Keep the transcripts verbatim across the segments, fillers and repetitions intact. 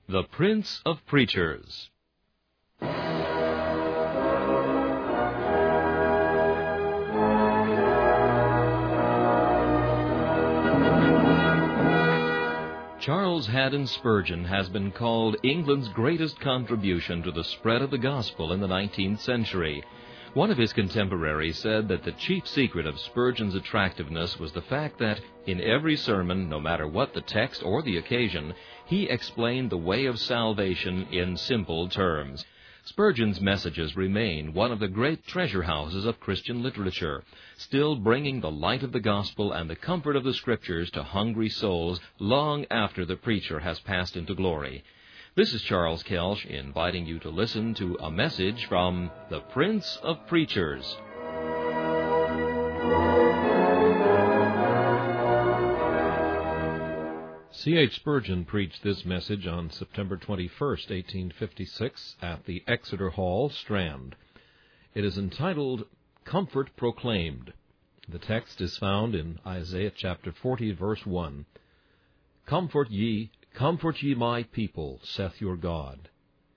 The Prince of Preachers. Charles Haddon Spurgeon has been called England's greatest contribution to the spread of the gospel in the nineteenth century. One of his contemporaries said that the chief secret of Spurgeon's attractiveness was the fact that, in every sermon, no matter what the text or the occasion, he explained the way of salvation in simple terms. Spurgeon's messages remain one of the great treasure houses of Christian literature, still bringing the light of the gospel and the comfort of the Scriptures to hungry souls long after the preacher has passed into glory. This is Charles Kelsch inviting you to listen to a message from the Prince of Preachers. C H Spurgeon preached this message on September twenty-first, eighteen fifty-six, at the Exeter Hall, Strand. It is entitled, Comfort Proclaimed. The text is found in Isaiah chapter forty, verse one. Comfort ye, comfort ye my people, saith your God.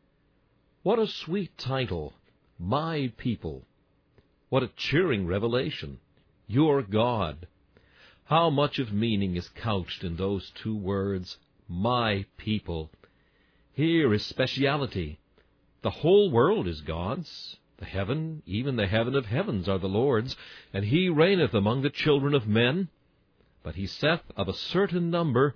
What a sweet title, My People. What a cheering revelation, Your God. How much of meaning is couched in those two words, my people. Here is speciality. The whole world is God's. The heaven, even the heaven of heavens, are the Lord's, and he reigneth among the children of men. But he saith of a certain number,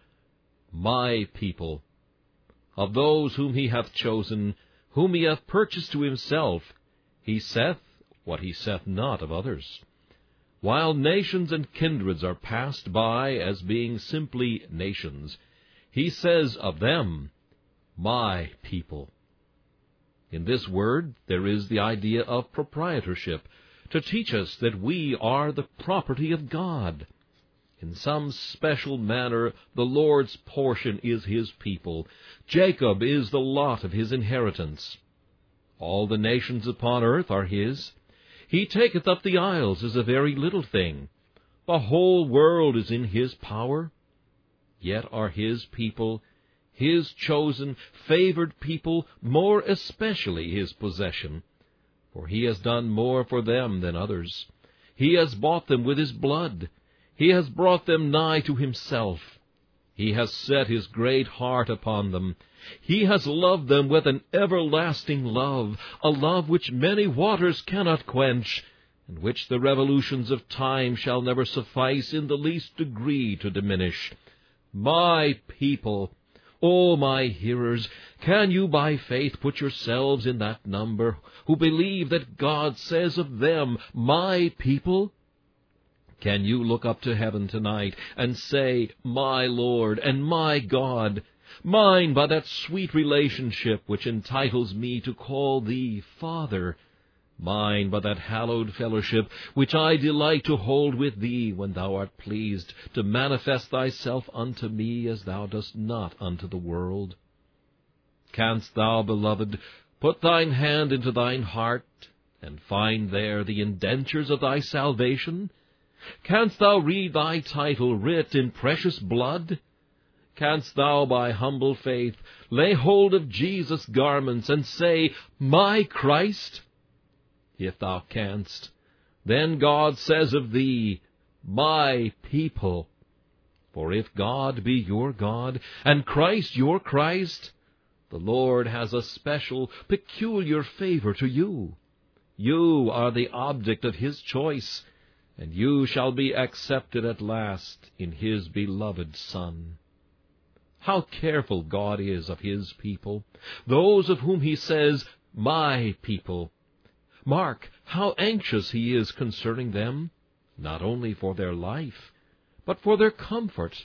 my people. Of those whom he hath chosen, whom he hath purchased to himself, he saith what he saith not of others. While nations and kindreds are passed by as being simply nations, he says of them, my people. In this word there is the idea of proprietorship, to teach us that we are the property of God. In some special manner the Lord's portion is his people. Jacob is the lot of his inheritance. All the nations upon earth are his. He taketh up the isles as a very little thing. The whole world is in his power. Yet are his people, his chosen, favored people, more especially his possession. For he has done more for them than others. He has bought them with his blood. He has brought them nigh to himself. He has set his great heart upon them. He has loved them with an everlasting love, a love which many waters cannot quench, and which the revolutions of time shall never suffice in the least degree to diminish. My people, O my hearers, can you by faith put yourselves in that number, who believe that God says of them, my people? Can you look up to heaven tonight and say, my Lord and my God, mine by that sweet relationship which entitles me to call thee Father, mine by that hallowed fellowship which I delight to hold with thee when thou art pleased to manifest thyself unto me as thou dost not unto the world? Canst thou, beloved, put thine hand into thine heart and find there the indentures of thy salvation? Canst thou read thy title writ in precious blood? Canst thou by humble faith lay hold of Jesus' garments and say, my Christ? If thou canst, then God says of thee, my people. For if God be your God, and Christ your Christ, the Lord has a special, peculiar favor to you. You are the object of his choice, and you shall be accepted at last in his beloved Son. How careful God is of his people, those of whom he says, my people. Mark how anxious he is concerning them, not only for their life, but for their comfort.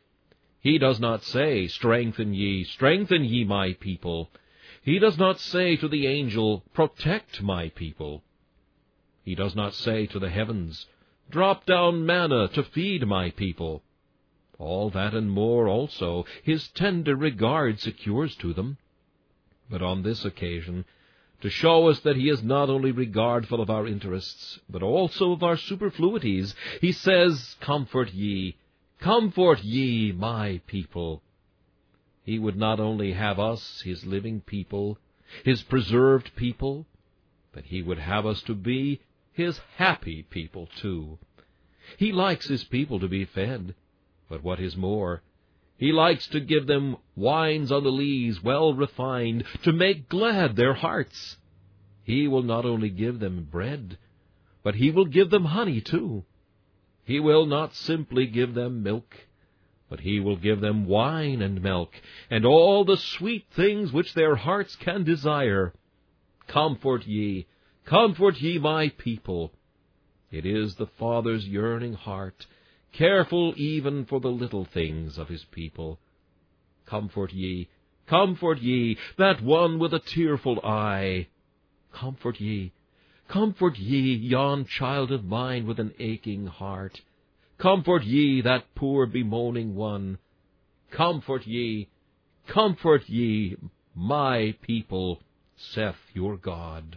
He does not say, strengthen ye, strengthen ye my people. He does not say to the angel, protect my people. He does not say to the heavens, drop down manna to feed my people. All that and more also his tender regard secures to them. But on this occasion, to show us that he is not only regardful of our interests, but also of our superfluities, he says, comfort ye, comfort ye my people. He would not only have us, his living people, his preserved people, but he would have us to be his happy people too. He likes his people to be fed, but what is more, he likes to give them wines on the lees, well refined, to make glad their hearts. He will not only give them bread, but he will give them honey too. He will not simply give them milk, but he will give them wine and milk, and all the sweet things which their hearts can desire. Comfort ye, comfort ye my people. It is the Father's yearning heart, careful even for the little things of his people. Comfort ye, comfort ye, that one with a tearful eye. Comfort ye, comfort ye, yon child of mine with an aching heart. Comfort ye that poor bemoaning one. Comfort ye, comfort ye, my people, saith your God.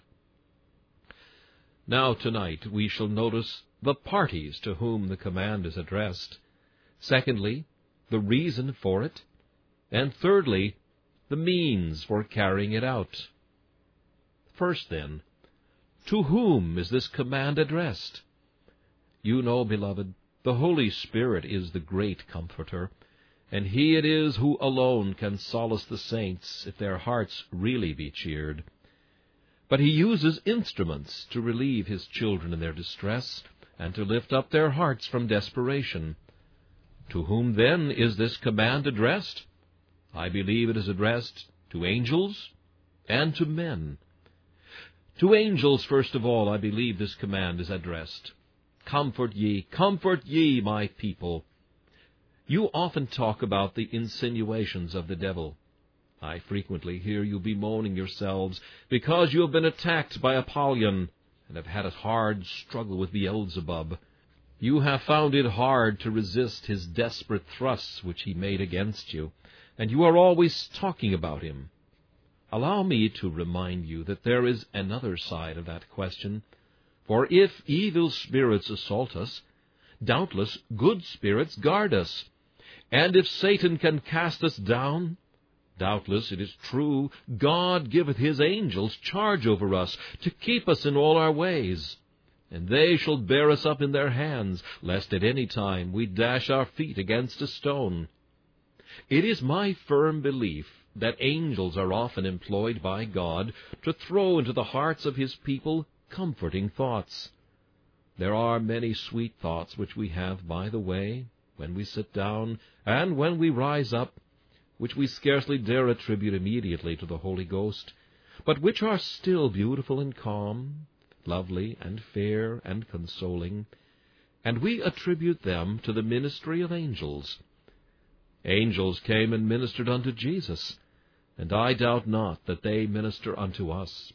Now tonight we shall notice the parties to whom the command is addressed. Secondly, the reason for it. And thirdly, the means for carrying it out. First, then, to whom is this command addressed? You know, beloved, the Holy Spirit is the great Comforter, and He it is who alone can solace the saints if their hearts really be cheered. But He uses instruments to relieve His children in their distress, and to lift up their hearts from desperation. To whom, then, is this command addressed? I believe it is addressed to angels and to men. To angels, first of all, I believe this command is addressed. Comfort ye, comfort ye, my people. You often talk about the insinuations of the devil. I frequently hear you bemoaning yourselves because you have been attacked by Apollyon and have had a hard struggle with Beelzebub. You have found it hard to resist his desperate thrusts which he made against you, and you are always talking about him. Allow me to remind you that there is another side of that question. For if evil spirits assault us, doubtless good spirits guard us. And if Satan can cast us down, doubtless it is true, God giveth his angels charge over us, to keep us in all our ways. And they shall bear us up in their hands, lest at any time we dash our feet against a stone. It is my firm belief that angels are often employed by God to throw into the hearts of his people comforting thoughts. There are many sweet thoughts which we have by the way, when we sit down, and when we rise up, which we scarcely dare attribute immediately to the Holy Ghost, but which are still beautiful and calm, lovely and fair and consoling, and we attribute them to the ministry of angels. Angels came and ministered unto Jesus, and I doubt not that they minister unto us.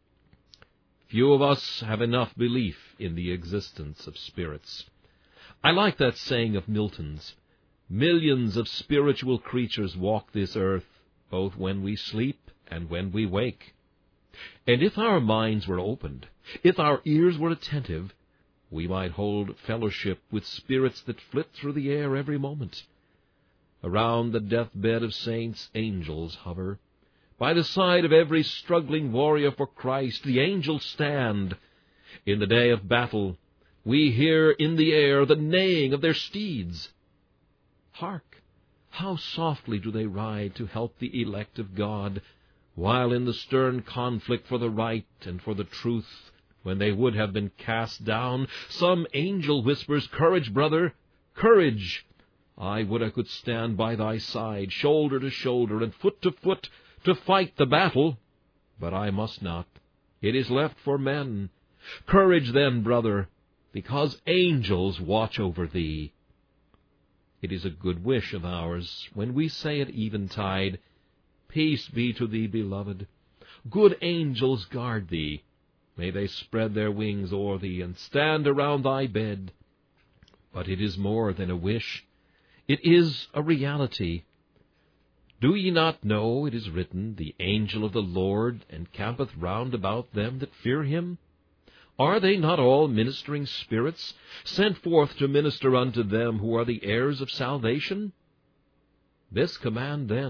Few of us have enough belief in the existence of spirits. I like that saying of Milton's, "Millions of spiritual creatures walk this earth, both when we sleep and when we wake." And if our minds were opened, if our ears were attentive, we might hold fellowship with spirits that flit through the air every moment. Around the deathbed of saints, angels hover. By the side of every struggling warrior for Christ, the angels stand. In the day of battle, we hear in the air the neighing of their steeds. Hark! How softly do they ride to help the elect of God, while in the stern conflict for the right and for the truth, when they would have been cast down, some angel whispers, "Courage, brother, courage! I would I could stand by thy side, shoulder to shoulder and foot to foot, to fight the battle, but I must not. It is left for men. Courage then, brother, because angels watch over thee." It is a good wish of ours when we say at eventide, "Peace be to thee, beloved. Good angels guard thee. May they spread their wings o'er thee and stand around thy bed." But it is more than a wish. It is a reality. Do ye not know, it is written, "The angel of the Lord encampeth round about them that fear him"? Are they not all ministering spirits, sent forth to minister unto them who are the heirs of salvation? This command, then,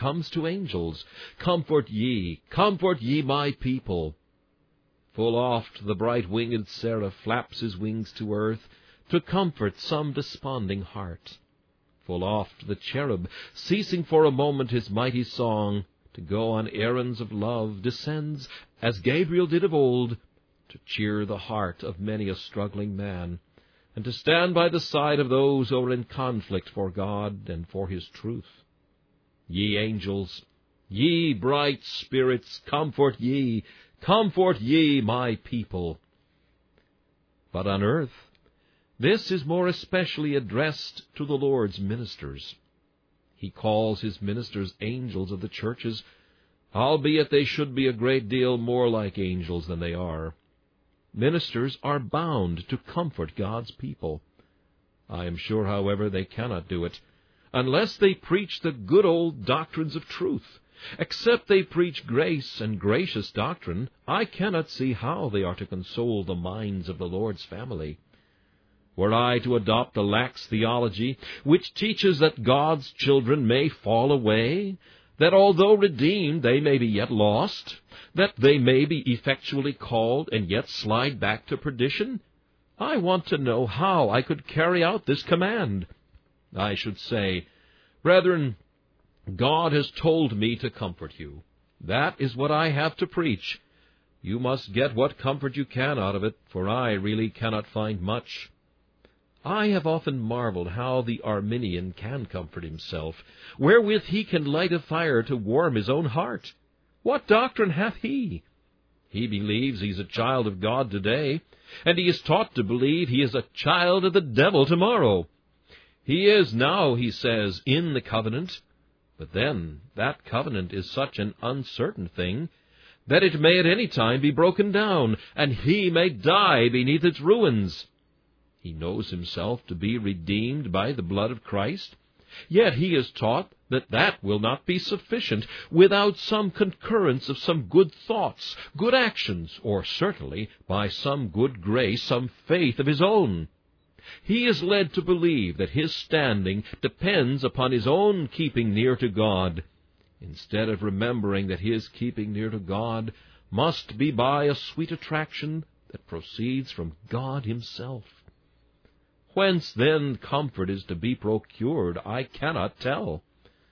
comes to angels. Comfort ye, comfort ye my people. Full oft the bright-winged seraph flaps his wings to earth, to comfort some desponding heart. Full oft the cherub, ceasing for a moment his mighty song, to go on errands of love, descends, as Gabriel did of old, to cheer the heart of many a struggling man, and to stand by the side of those who are in conflict for God and for his truth. Ye angels, ye bright spirits, comfort ye, comfort ye my people. But on earth, this is more especially addressed to the Lord's ministers. He calls his ministers angels of the churches, albeit they should be a great deal more like angels than they are. Ministers are bound to comfort God's people. I am sure, however, they cannot do it, unless they preach the good old doctrines of truth. Except they preach grace and gracious doctrine, I cannot see how they are to console the minds of the Lord's family. Were I to adopt a lax theology, which teaches that God's children may fall away, that although redeemed they may be yet lost, that they may be effectually called and yet slide back to perdition, I want to know how I could carry out this command. I should say, Brethren, God has told me to comfort you. That is what I have to preach. You must get what comfort you can out of it, for I really cannot find much. I have often marveled how the Arminian can comfort himself, wherewith he can light a fire to warm his own heart. What doctrine hath he? He believes he is a child of God today, and he is taught to believe he is a child of the devil tomorrow. He is now, he says, in the covenant, but then that covenant is such an uncertain thing that it may at any time be broken down, and he may die beneath its ruins. He knows himself to be redeemed by the blood of Christ, yet he is taught that that will not be sufficient without some concurrence of some good thoughts, good actions, or certainly by some good grace, some faith of his own. He is led to believe that his standing depends upon his own keeping near to God, instead of remembering that his keeping near to God must be by a sweet attraction that proceeds from God himself. Whence, then, comfort is to be procured, I cannot tell.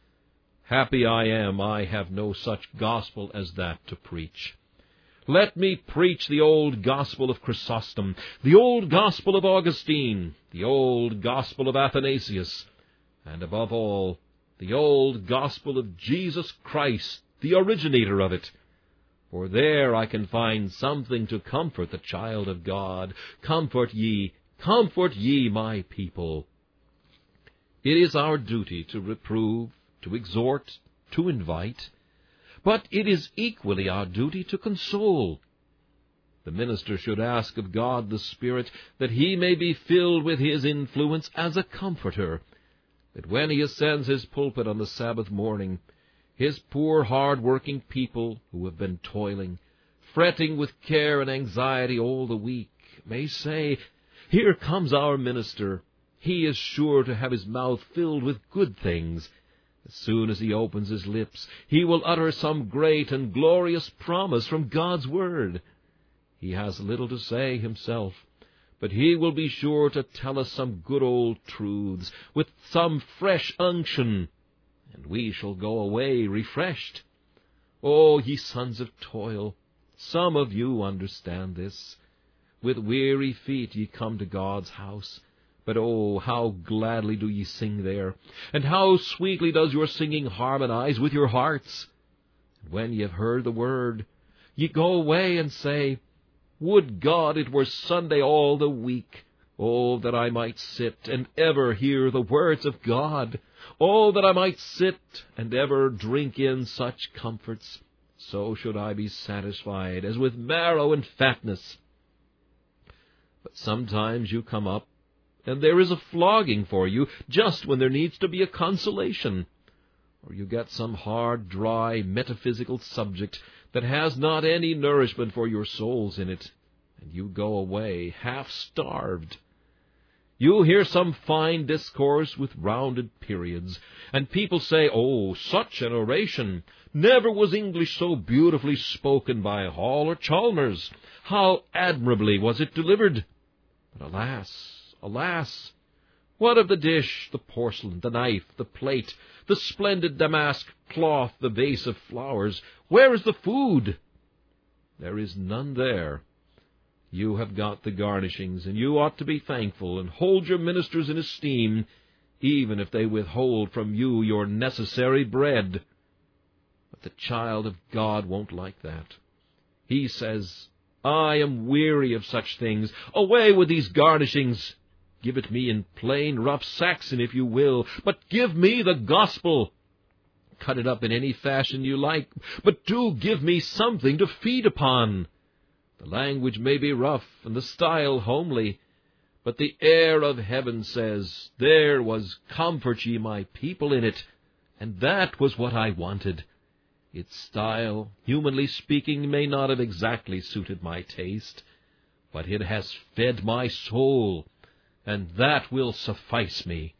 Happy I am I have no such gospel as that to preach. Let me preach the old gospel of Chrysostom, the old gospel of Augustine, the old gospel of Athanasius, and above all, the old gospel of Jesus Christ, the originator of it. For there I can find something to comfort the child of God. Comfort ye, comfort ye my people. It is our duty to reprove, to exhort, to invite, but it is equally our duty to console. The minister should ask of God the Spirit that he may be filled with his influence as a comforter, that when he ascends his pulpit on the Sabbath morning, his poor hard-working people who have been toiling, fretting with care and anxiety all the week, may say, Here comes our minister. He is sure to have his mouth filled with good things. As soon as he opens his lips, he will utter some great and glorious promise from God's word. He has little to say himself, but he will be sure to tell us some good old truths with some fresh unction, and we shall go away refreshed. Oh, ye sons of toil, some of you understand this. With weary feet ye come to God's house, but oh, how gladly do ye sing there, and how sweetly does your singing harmonize with your hearts. And when ye have heard the word, ye go away and say, Would God it were Sunday all the week. Oh, that I might sit and ever hear the words of God. Oh, that I might sit and ever drink in such comforts. So should I be satisfied as with marrow and fatness. But sometimes you come up, and there is a flogging for you just when there needs to be a consolation. Or you get some hard, dry, metaphysical subject that has not any nourishment for your souls in it, and you go away half-starved. You hear some fine discourse with rounded periods, and people say, "Oh, such an oration! Never was English so beautifully spoken by Hall or Chalmers. How admirably was it delivered!" But alas, alas! What of the dish, the porcelain, the knife, the plate, the splendid damask cloth, the vase of flowers? Where is the food? There is none there. You have got the garnishings, and you ought to be thankful and hold your ministers in esteem, even if they withhold from you your necessary bread. But the child of God won't like that. He says, "I am weary of such things. Away with these garnishings. Give it me in plain, rough Saxon, if you will, but give me the gospel. Cut it up in any fashion you like, but do give me something to feed upon. The language may be rough, and the style homely, but the air of heaven says, 'There was comfort ye my people in it,' and that was what I wanted. Its style, humanly speaking, may not have exactly suited my taste, but it has fed my soul, and that will suffice me.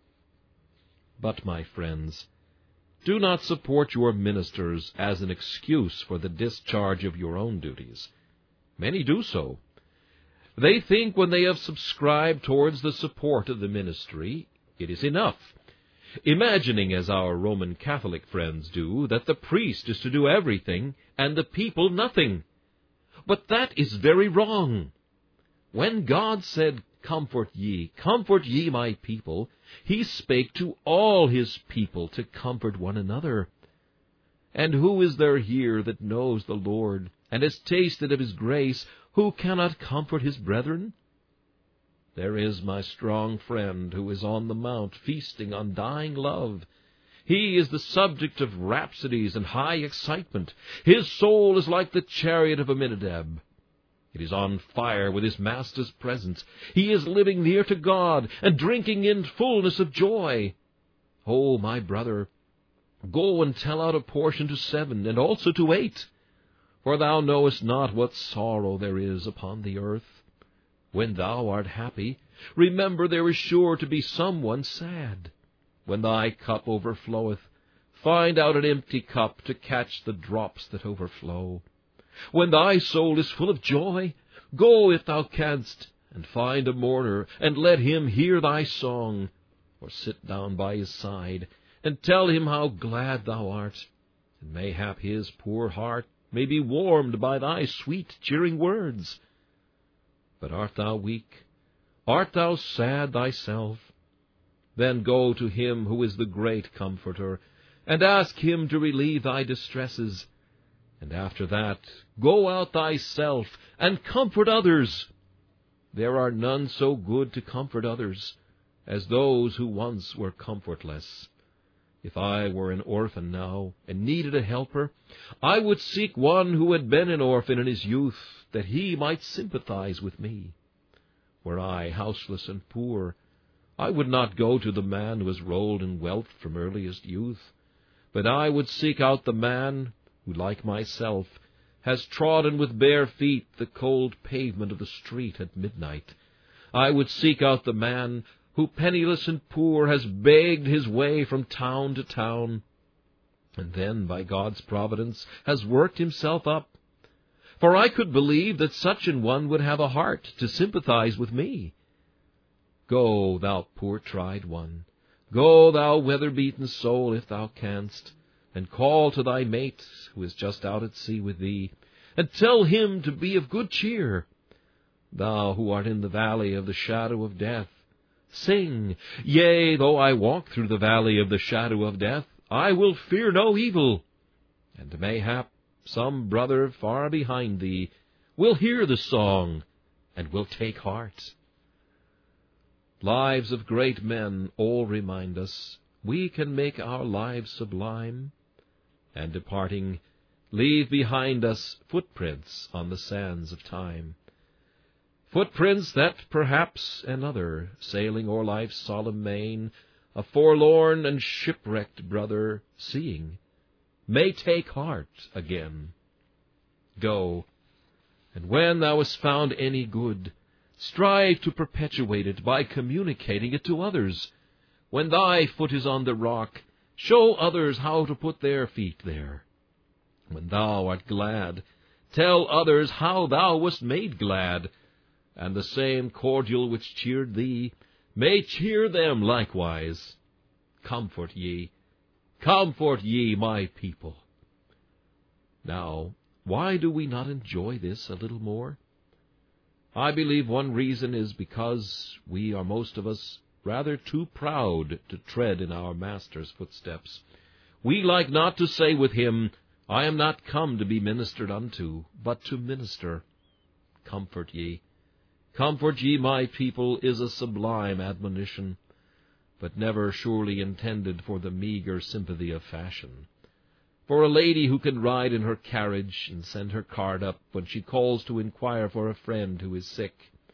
But, my friends, do not support your ministers as an excuse for the discharge of your own duties. Many do so. They think when they have subscribed towards the support of the ministry, it is enough, imagining, as our Roman Catholic friends do, that the priest is to do everything and the people nothing. But that is very wrong. When God said, 'Comfort ye, comfort ye my people,' he spake to all his people to comfort one another. And who is there here that knows the Lord, and has tasted of his grace, who cannot comfort his brethren? There is my strong friend who is on the mount feasting on dying love. He is the subject of rhapsodies and high excitement. His soul is like the chariot of Aminadab. It is on fire with his master's presence. He is living near to God and drinking in fullness of joy. Oh, my brother, go and tell out a portion to seven, and also to eight. For thou knowest not what sorrow there is upon the earth. When thou art happy, remember there is sure to be someone sad. When thy cup overfloweth, find out an empty cup to catch the drops that overflow. When thy soul is full of joy, go, if thou canst, and find a mourner, and let him hear thy song, or sit down by his side, and tell him how glad thou art, and mayhap his poor heart may be warmed by thy sweet, cheering words. But art thou weak? Art thou sad thyself? Then go to him who is the great Comforter, and ask him to relieve thy distresses. And after that, go out thyself, and comfort others. There are none so good to comfort others as those who once were comfortless. If I were an orphan now, and needed a helper, I would seek one who had been an orphan in his youth, that he might sympathize with me. Were I houseless and poor, I would not go to the man who was rolled in wealth from earliest youth, but I would seek out the man who, like myself, has trodden with bare feet the cold pavement of the street at midnight. I would seek out the man who, penniless and poor, has begged his way from town to town, and then, by God's providence, has worked himself up. For I could believe that such an one would have a heart to sympathize with me. Go, thou poor tried one, go, thou weather-beaten soul, if thou canst, and call to thy mate, who is just out at sea with thee, and tell him to be of good cheer. Thou who art in the valley of the shadow of death, sing, "Yea, though I walk through the valley of the shadow of death, I will fear no evil." And mayhap some brother far behind thee will hear the song and will take heart. Lives of great men all remind us we can make our lives sublime, and departing, leave behind us footprints on the sands of time. Footprints that perhaps another, sailing o'er life's solemn main, a forlorn and shipwrecked brother, seeing, may take heart again. Go, and when thou hast found any good, Strive to perpetuate it by communicating it to others. When thy foot is on the rock, show others how to put their feet there. When thou art glad, tell others how thou wast made glad, and the same cordial which cheered thee may cheer them likewise. Comfort ye, comfort ye, my people. Now, why do we not enjoy this a little more? I believe one reason is because we are most of us rather too proud to tread in our Master's footsteps. We like not to say with him, I am not come to be ministered unto, but to minister. Comfort ye. Comfort ye, my people, is a sublime admonition, but never surely intended for the meager sympathy of fashion. For a lady who can ride in her carriage and send her card up when she calls to inquire for a friend who is sick.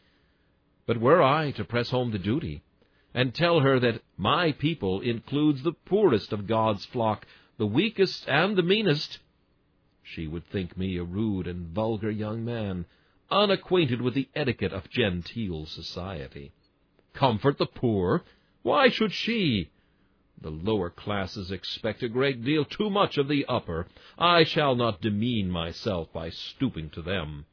But were I to press home the duty, and tell her that my people includes the poorest of God's flock, the weakest and the meanest, she would think me a rude and vulgar young man, unacquainted with the etiquette of genteel society. Comfort the poor? Why should she? The lower classes expect a great deal too much of the upper. I shall not demean myself by stooping to them.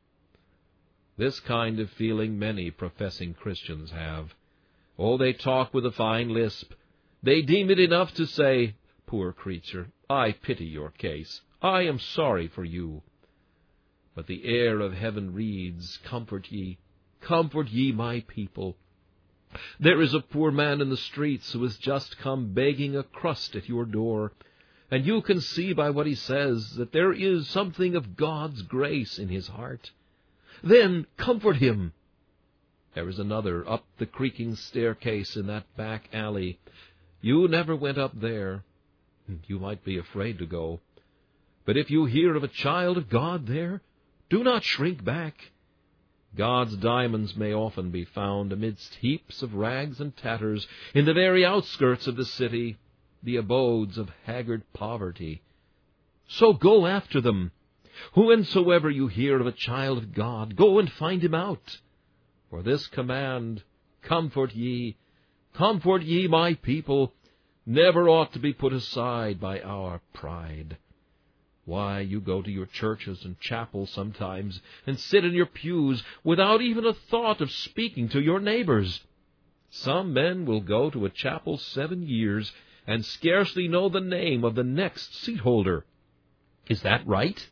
This kind of feeling many professing Christians have. Oh, they talk with a fine lisp. They deem it enough to say, Poor creature, I pity your case. I am sorry for you. But the air of heaven reads, Comfort ye, comfort ye, my people. There is a poor man in the streets who has just come begging a crust at your door, and you can see by what he says that there is something of God's grace in his heart. Then comfort him. There is another up the creaking staircase in that back alley. You never went up there. You might be afraid to go. But if you hear of a child of God there, do not shrink back. God's diamonds may often be found amidst heaps of rags and tatters in the very outskirts of the city, the abodes of haggard poverty. So go after them. Whensoever you hear of a child of God, go and find him out. For this command, Comfort ye, comfort ye, my people, never ought to be put aside by our pride. Why, you go to your churches and chapels sometimes, and sit in your pews without even a thought of speaking to your neighbors. Some men will go to a chapel seven years and scarcely know the name of the next seat-holder. Is that right?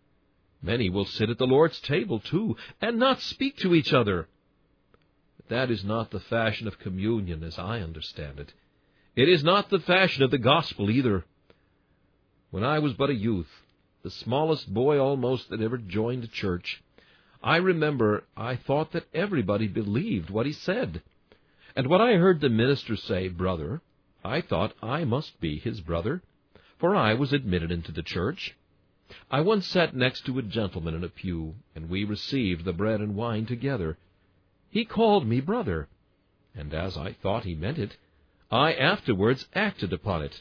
Many will sit at the Lord's table, too, and not speak to each other. But that is not the fashion of communion as I understand it. It is not the fashion of the gospel either. When I was but a youth, the smallest boy almost that ever joined a church, I remember I thought that everybody believed what he said. And when I heard the minister say, brother, I thought I must be his brother, for I was admitted into the church. I once sat next to a gentleman in a pew, and we received the bread and wine together. He called me brother, and as I thought he meant it, I afterwards acted upon it.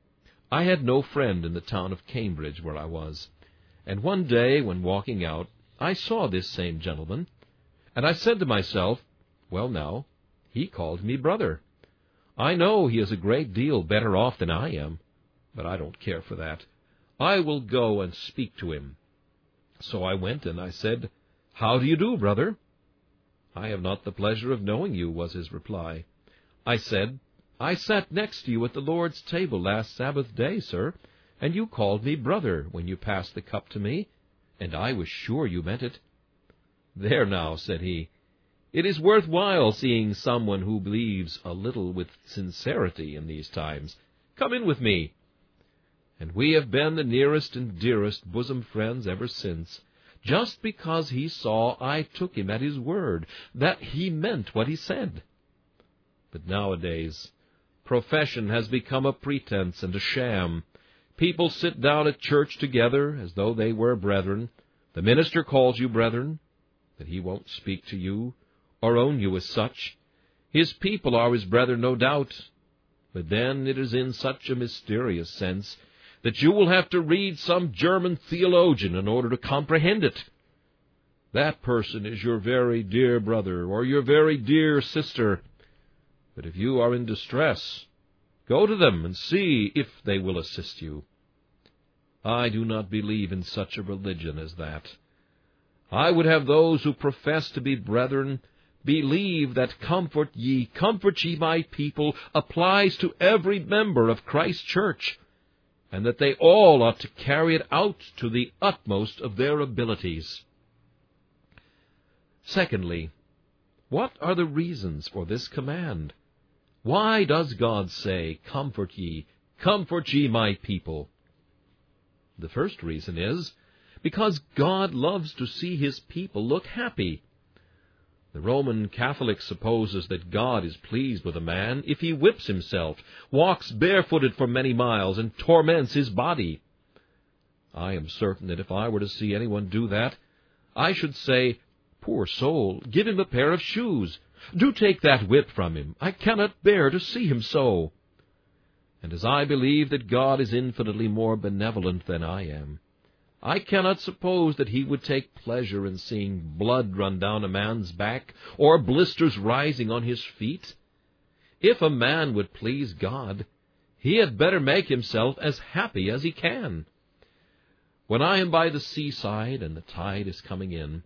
I had no friend in the town of Cambridge where I was, and one day when walking out, I saw this same gentleman, and I said to myself, well now, he called me brother. I know he is a great deal better off than I am, but I don't care for that. I will go and speak to him. So I went, and I said, How do you do, brother? I have not the pleasure of knowing you, was his reply. I said, I sat next to you at the Lord's table last Sabbath day, sir, and you called me brother when you passed the cup to me, and I was sure you meant it. There now, said he, it is worth while seeing someone who believes a little with sincerity in these times. Come in with me. And we have been the nearest and dearest bosom friends ever since, just because he saw I took him at his word, that he meant what he said. But nowadays, profession has become a pretense and a sham. People sit down at church together as though they were brethren. The minister calls you brethren, but he won't speak to you or own you as such. His people are his brethren, no doubt, but then it is in such a mysterious sense that you will have to read some German theologian in order to comprehend it. That person is your very dear brother or your very dear sister. But if you are in distress, go to them and see if they will assist you. I do not believe in such a religion as that. I would have those who profess to be brethren believe that comfort ye, comfort ye my people applies to every member of Christ's church, and that they all ought to carry it out to the utmost of their abilities. Secondly, what are the reasons for this command? Why does God say, comfort ye, comfort ye my people? The first reason is because God loves to see his people look happy. The Roman Catholic supposes that God is pleased with a man if he whips himself, walks barefooted for many miles, and torments his body. I am certain that if I were to see anyone do that, I should say, poor soul, give him a pair of shoes. Do take that whip from him. I cannot bear to see him so. And as I believe that God is infinitely more benevolent than I am, I cannot suppose that he would take pleasure in seeing blood run down a man's back or blisters rising on his feet. If a man would please God, he had better make himself as happy as he can. When I am by the seaside and the tide is coming in,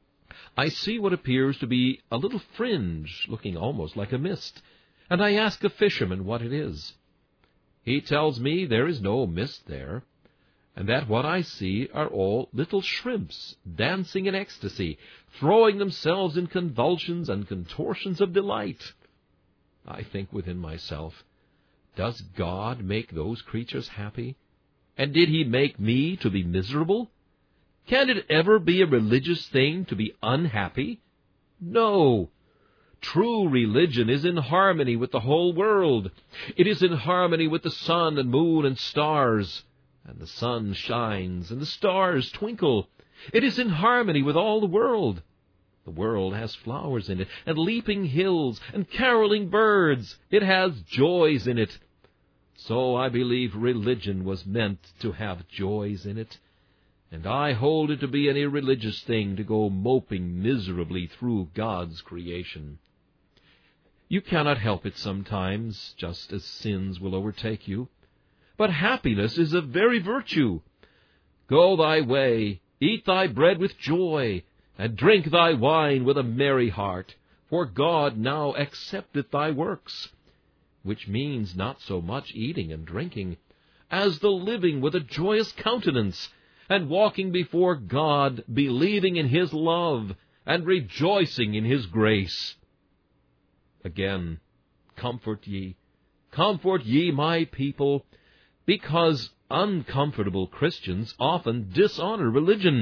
I see what appears to be a little fringe looking almost like a mist, and I ask a fisherman what it is. He tells me there is no mist there, and that what I see are all little shrimps dancing in ecstasy, throwing themselves in convulsions and contortions of delight. I think within myself, does God make those creatures happy? And did he make me to be miserable? Can it ever be a religious thing to be unhappy? No. True religion is in harmony with the whole world. It is in harmony with the sun and moon and stars. And the sun shines, and the stars twinkle. It is in harmony with all the world. The world has flowers in it, and leaping hills, and caroling birds. It has joys in it. So I believe religion was meant to have joys in it. And I hold it to be an irreligious thing to go moping miserably through God's creation. You cannot help it sometimes, just as sins will overtake you. But happiness is a very virtue. Go thy way, eat thy bread with joy, and drink thy wine with a merry heart, for God now accepteth thy works, which means not so much eating and drinking, as the living with a joyous countenance, and walking before God, believing in his love, and rejoicing in his grace. Again, comfort ye, comfort ye my people, because uncomfortable Christians often dishonor religion.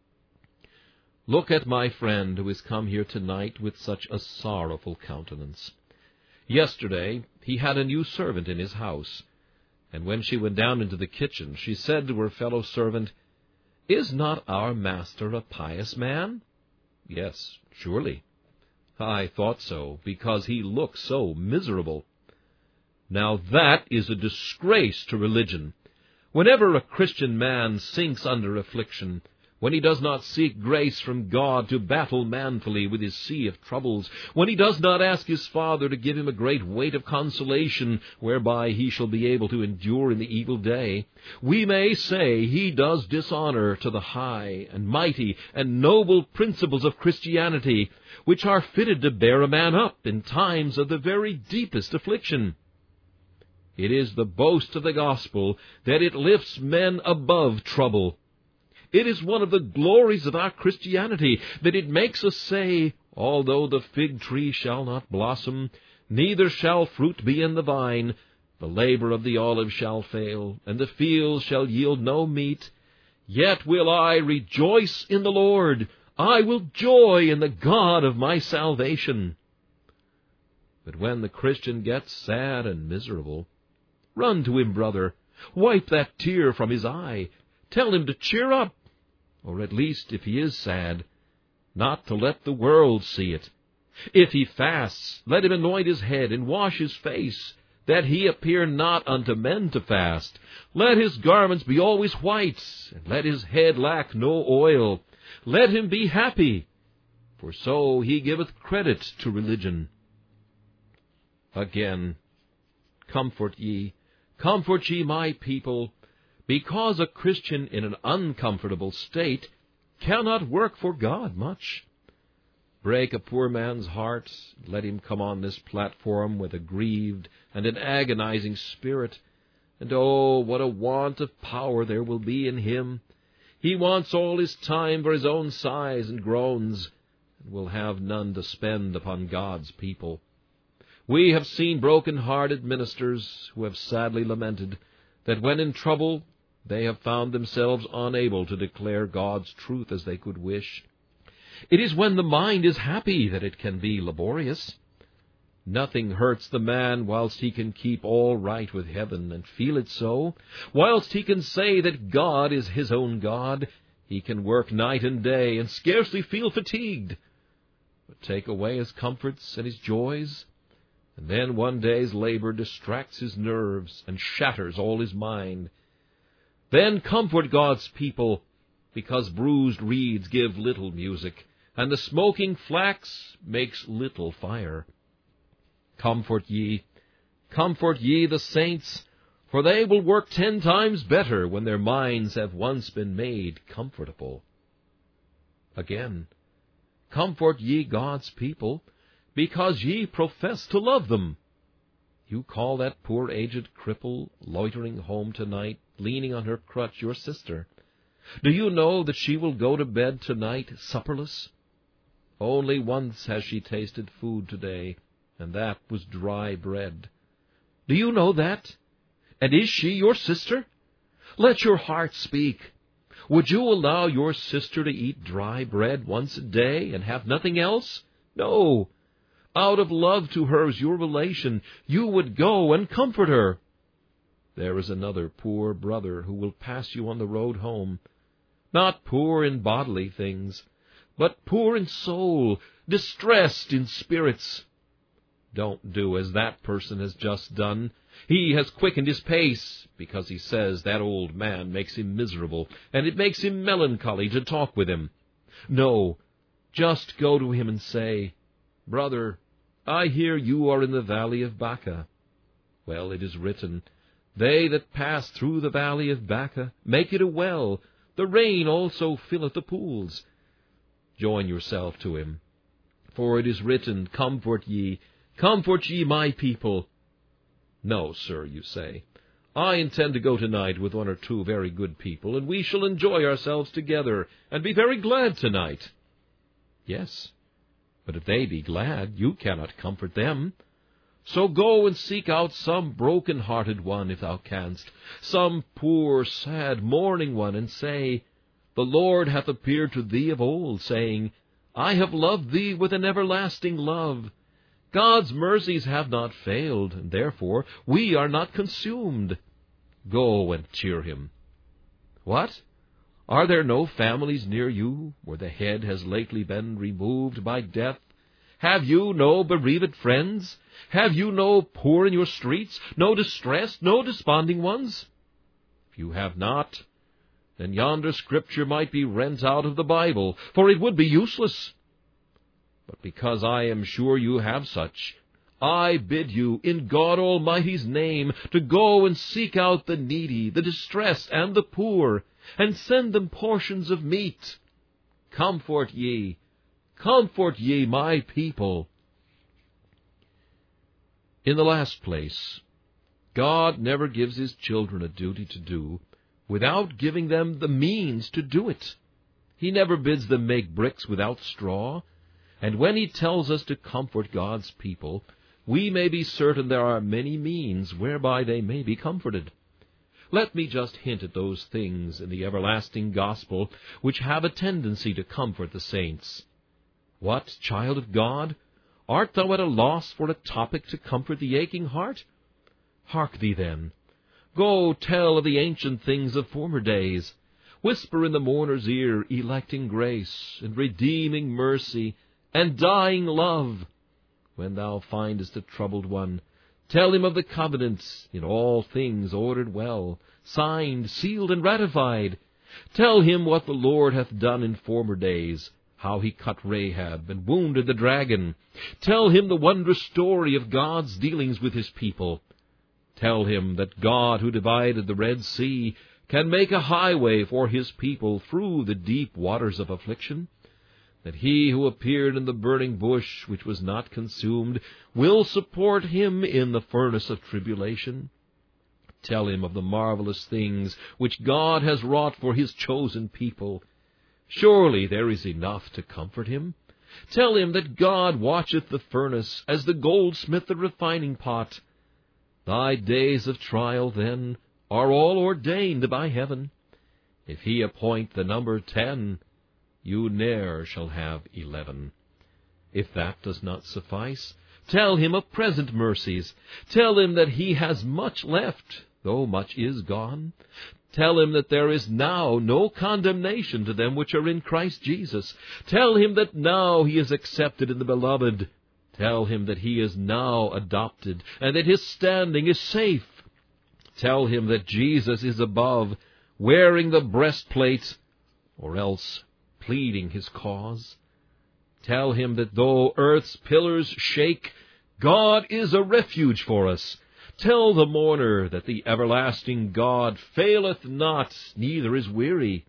Look at my friend who has come here tonight with such a sorrowful countenance. Yesterday he had a new servant in his house, and when she went down into the kitchen, she said to her fellow servant, "Is not our master a pious man?" "Yes, surely." "I thought so, because he looks so miserable." Now that is a disgrace to religion. Whenever a Christian man sinks under affliction, when he does not seek grace from God to battle manfully with his sea of troubles, when he does not ask his Father to give him a great weight of consolation whereby he shall be able to endure in the evil day, we may say he does dishonor to the high and mighty and noble principles of Christianity, which are fitted to bear a man up in times of the very deepest affliction. It is the boast of the gospel that it lifts men above trouble. It is one of the glories of our Christianity that it makes us say, although the fig tree shall not blossom, neither shall fruit be in the vine, the labor of the olive shall fail, and the field shall yield no meat, yet will I rejoice in the Lord. I will joy in the God of my salvation. But when the Christian gets sad and miserable, run to him, brother. Wipe that tear from his eye. Tell him to cheer up, or at least, if he is sad, not to let the world see it. If he fasts, let him anoint his head and wash his face, that he appear not unto men to fast. Let his garments be always white, and let his head lack no oil. Let him be happy, for so he giveth credit to religion. Again, comfort ye, comfort ye my people, because a Christian in an uncomfortable state cannot work for God much. Break a poor man's heart, let him come on this platform with a grieved and an agonizing spirit, and oh, what a want of power there will be in him. He wants all his time for his own sighs and groans, and will have none to spend upon God's people. We have seen broken-hearted ministers who have sadly lamented that when in trouble they have found themselves unable to declare God's truth as they could wish. It is when the mind is happy that it can be laborious. Nothing hurts the man whilst he can keep all right with heaven and feel it so. Whilst he can say that God is his own God, he can work night and day and scarcely feel fatigued. But take away his comforts and his joys, and then one day's labor distracts his nerves and shatters all his mind. Then comfort God's people, because bruised reeds give little music, and the smoking flax makes little fire. Comfort ye, comfort ye the saints, for they will work ten times better when their minds have once been made comfortable. Again, comfort ye God's people, because ye profess to love them. You call that poor aged cripple loitering home tonight, leaning on her crutch, your sister. Do you know that she will go to bed tonight supperless? Only once has she tasted food today, and that was dry bread. Do you know that? And is she your sister? Let your heart speak. Would you allow your sister to eat dry bread once a day and have nothing else? No. Out of love to her as your relation, you would go and comfort her. There is another poor brother who will pass you on the road home, not poor in bodily things, but poor in soul, distressed in spirits. Don't do as that person has just done. He has quickened his pace, because he says that old man makes him miserable, and it makes him melancholy to talk with him. No, just go to him and say, Brother, I hear you are in the valley of Baca. Well, it is written, They that pass through the valley of Baca make it a well, the rain also filleth the pools. Join yourself to him. For it is written, Comfort ye, comfort ye my people. No, sir, you say. I intend to go tonight with one or two very good people, and we shall enjoy ourselves together, and be very glad tonight. Yes, but if they be glad, you cannot comfort them. So go and seek out some broken-hearted one, if thou canst, some poor, sad, mourning one, and say, The Lord hath appeared to thee of old, saying, I have loved thee with an everlasting love. God's mercies have not failed, and therefore we are not consumed. Go and cheer him. What? Are there no families near you, where the head has lately been removed by death? Have you no bereaved friends? Have you no poor in your streets, no distressed, no desponding ones? If you have not, then yonder scripture might be rent out of the Bible, for it would be useless. But because I am sure you have such, I bid you, in God Almighty's name, to go and seek out the needy, the distressed, and the poor, and send them portions of meat. Comfort ye, comfort ye my people. In the last place, God never gives his children a duty to do without giving them the means to do it. He never bids them make bricks without straw, and when he tells us to comfort God's people, we may be certain there are many means whereby they may be comforted. Let me just hint at those things in the everlasting gospel which have a tendency to comfort the saints. What, child of God? Art thou at a loss for a topic to comfort the aching heart? Hark thee then. Go tell of the ancient things of former days. Whisper in the mourner's ear electing grace, and redeeming mercy, and dying love. When thou findest a troubled one, tell him of the covenants, in all things ordered well, signed, sealed, and ratified, Tell him what the Lord hath done in former days, how he cut Rahab and wounded the dragon. Tell him the wondrous story of God's dealings with his people. Tell him that God, who divided the Red Sea, can make a highway for his people through the deep waters of affliction, that he who appeared in the burning bush, which was not consumed, will support him in the furnace of tribulation. Tell him of the marvelous things which God has wrought for his chosen people. Surely there is enough to comfort him. Tell him that God watcheth the furnace, as the goldsmith the refining pot. Thy days of trial, then, are all ordained by heaven. If he appoint the number ten, you ne'er shall have eleven. If that does not suffice, tell him of present mercies. Tell him that he has much left, though much is gone. Tell him that there is now no condemnation to them which are in Christ Jesus. Tell him that now he is accepted in the Beloved. Tell him that he is now adopted, and that his standing is safe. Tell him that Jesus is above, wearing the breastplate, or else pleading his cause. Tell him that though earth's pillars shake, God is a refuge for us. Tell the mourner that the everlasting God faileth not, neither is weary.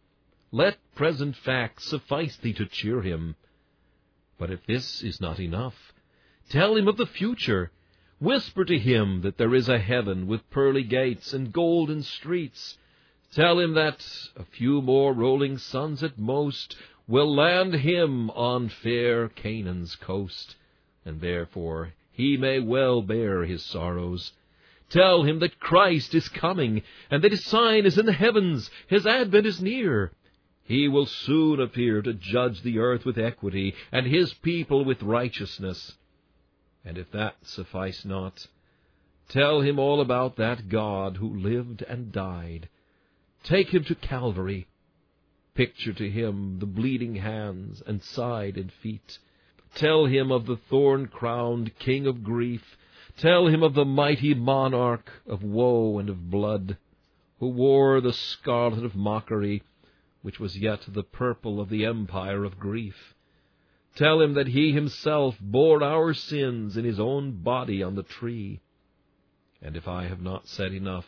Let present facts suffice thee to cheer him. But if this is not enough, tell him of the future. Whisper to him that there is a heaven with pearly gates and golden streets. Tell him that a few more rolling suns at most will land him on fair Canaan's coast, and therefore he may well bear his sorrows. Tell him that Christ is coming, and that his sign is in the heavens, his advent is near. He will soon appear to judge the earth with equity, and his people with righteousness. And if that suffice not, tell him all about that God who lived and died. Take him to Calvary. Picture to him the bleeding hands and side and feet. Tell him of the thorn-crowned King of grief. Tell him of the mighty monarch of woe and of blood, who wore the scarlet of mockery, which was yet the purple of the empire of grief. Tell him that he himself bore our sins in his own body on the tree. And if I have not said enough,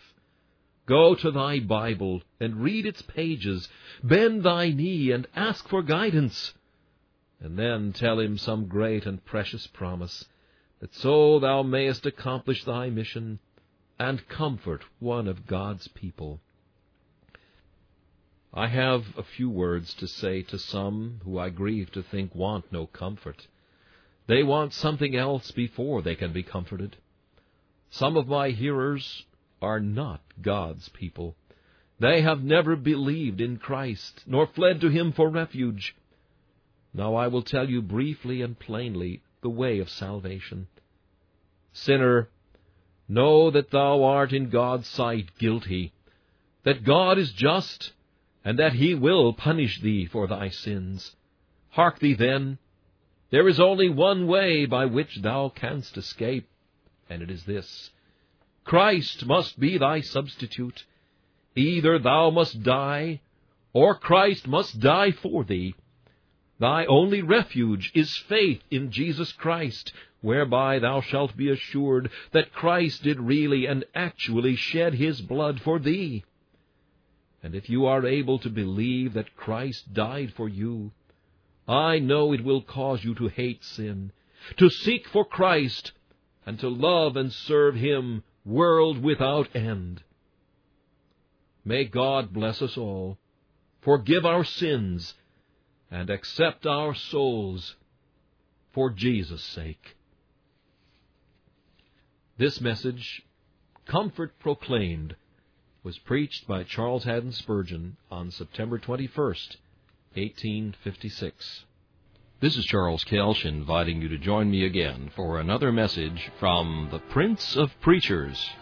go to thy Bible and read its pages, bend thy knee and ask for guidance. And then tell him some great and precious promise, that so thou mayest accomplish thy mission and comfort one of God's people. I have a few words to say to some who I grieve to think want no comfort. They want something else before they can be comforted. Some of my hearers are not God's people. They have never believed in Christ, nor fled to him for refuge. Now I will tell you briefly and plainly the way of salvation. Sinner, know that thou art in God's sight guilty, that God is just, and that he will punish thee for thy sins. Hark thee then, there is only one way by which thou canst escape, and it is this: Christ must be thy substitute. Either thou must die, or Christ must die for thee. Thy only refuge is faith in Jesus Christ, whereby thou shalt be assured that Christ did really and actually shed his blood for thee. And if you are able to believe that Christ died for you, I know it will cause you to hate sin, to seek for Christ, and to love and serve him world without end. May God bless us all, forgive our sins, and accept our souls for Jesus' sake. This message, Comfort Proclaimed, was preached by Charles Haddon Spurgeon on September twenty-first, eighteen fifty-six. This is Charles Kelsch inviting you to join me again for another message from the Prince of Preachers.